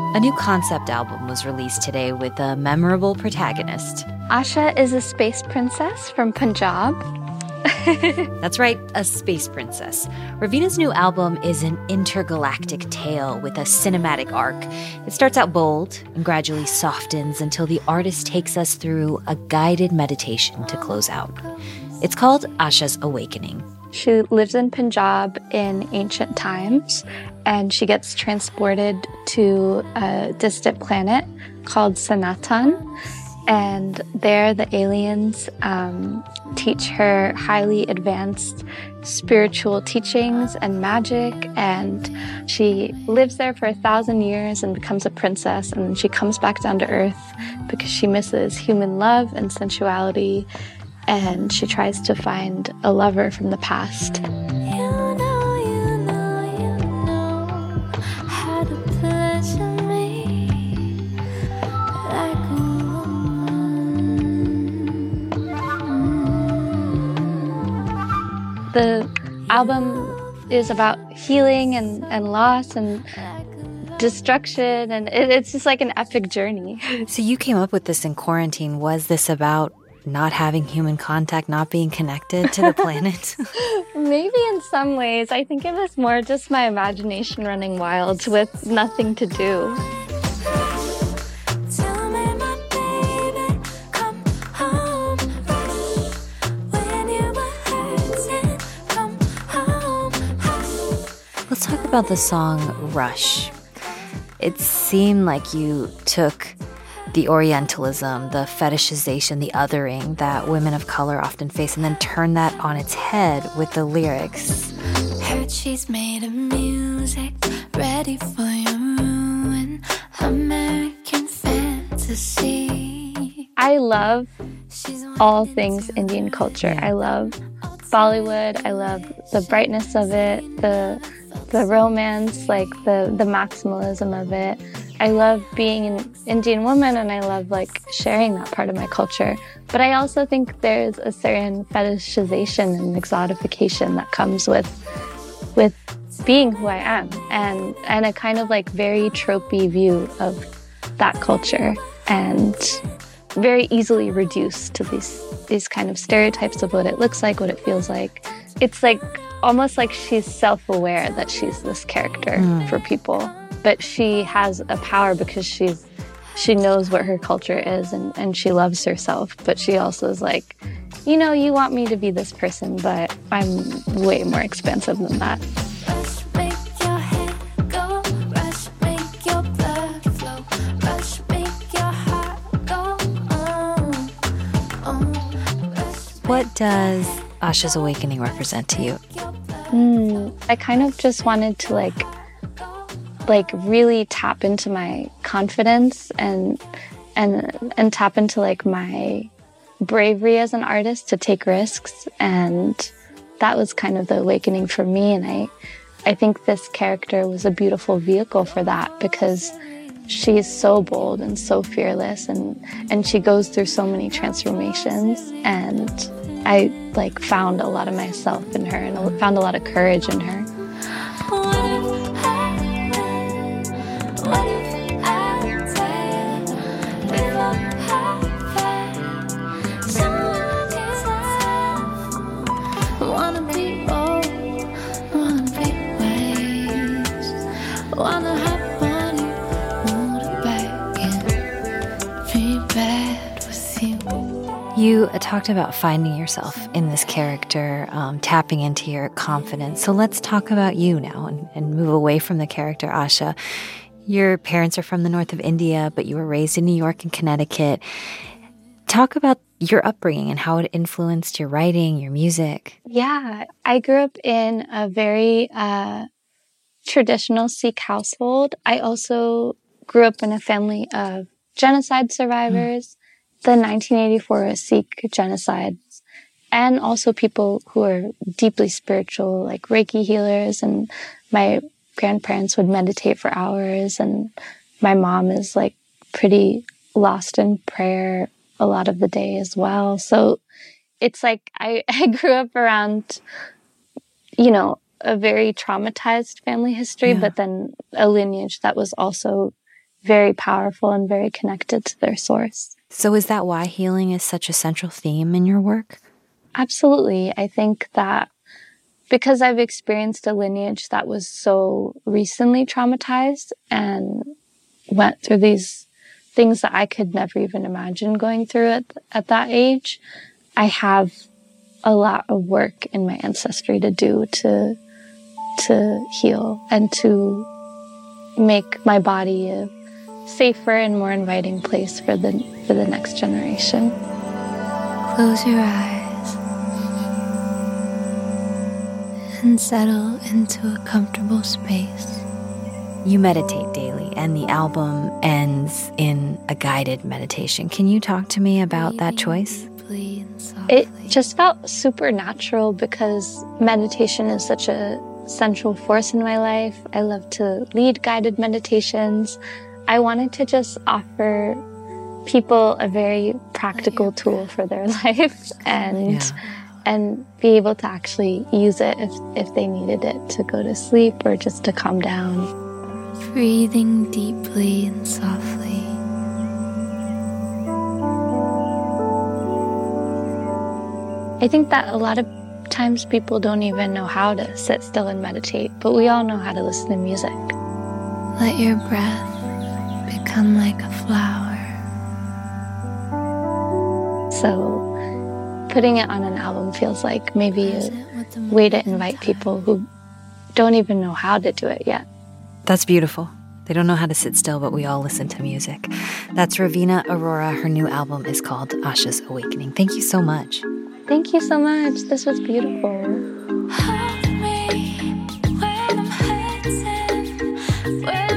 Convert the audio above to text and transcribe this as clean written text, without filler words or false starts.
A new concept album was released today with a memorable protagonist. Asha is a space princess from Punjab. That's right, a space princess. Ravina's new album is an intergalactic tale with a cinematic arc. It starts out bold and gradually softens until the artist takes us through a guided meditation to close out. It's called Asha's Awakening. She lives in Punjab in ancient times, and she gets transported to a distant planet called Sanatan. And there the aliens teach her highly advanced spiritual teachings and magic. And she lives there for 1,000 years and becomes a princess. And then she comes back down to Earth because she misses human love and sensuality. And she tries to find a lover from the past. The album is about healing and loss and destruction, and it's just like an epic journey. So you came up with this in quarantine. Was this about not having human contact, not being connected to the planet? Maybe in some ways. I think it was more just my imagination running wild with nothing to do. Let's talk about the song Rush. It seemed like you took the Orientalism, the fetishization, the othering that women of color often face, and then turned that on its head with the lyrics. Heard she's made of music, ready for your ruin, American fantasy. I love all things Indian culture. I love Bollywood. I love the brightness of it, the romance, like the maximalism of it. I love being an Indian woman, and I love like sharing that part of my culture. But I also think there's a certain fetishization and exotification that comes with being who I am, and a kind of like very tropey view of that culture, and very easily reduced to these kind of stereotypes of what it looks like, what it feels like. It's like almost like she's self-aware that she's this character for people. But she has a power because she knows what her culture is, and she loves herself. But she also is like, you want me to be this person, but I'm way more expensive than that. Rush, make your head go. Rush, make your blood flow. Rush, make your heart go. What does Asha's Awakening represent to you? I kind of just wanted to like really tap into my confidence and tap into like my bravery as an artist to take risks, and that was kind of the awakening for me. And I think this character was a beautiful vehicle for that, because she's so bold and so fearless, and she goes through so many transformations, and I like found a lot of myself in her, and I found a lot of courage in her. You talked about finding yourself in this character, tapping into your confidence. So let's talk about you now and move away from the character Asha. Your parents are from the north of India, but you were raised in New York and Connecticut. Talk about your upbringing and how it influenced your writing, your music. Yeah, I grew up in a very traditional Sikh household. I also grew up in a family of genocide survivors. The 1984 Sikh genocide, and also people who are deeply spiritual, like Reiki healers, and my grandparents would meditate for hours, and my mom is like pretty lost in prayer a lot of the day as well. So it's like I grew up around, a very traumatized family history, but then a lineage that was also very powerful and very connected to their source. So is that why healing is such a central theme in your work? Absolutely. I think that because I've experienced a lineage that was so recently traumatized and went through these things that I could never even imagine going through at that age, I have a lot of work in my ancestry to do to heal and to make my body a safer and more inviting place for the next generation. Close your eyes and settle into a comfortable space. You meditate daily, and the album ends in a guided meditation. Can you talk to me about that choice? It just felt supernatural because meditation is such a central force in my life. I love to lead guided meditations. I wanted to just offer people a very practical tool for their life and be able to actually use it if they needed it to go to sleep or just to calm down. Breathing deeply and softly. I think that a lot of times people don't even know how to sit still and meditate, but we all know how to listen to music. Let your breath become like a flower. So putting it on an album feels like maybe a way to invite people who don't even know how to do it yet. That's beautiful. They don't know how to sit still, but we all listen to music. That's Raveena Aurora. Her new album is called Asha's Awakening. Thank you so much. Thank you so much. This was beautiful. Hold me when I'm hurting, when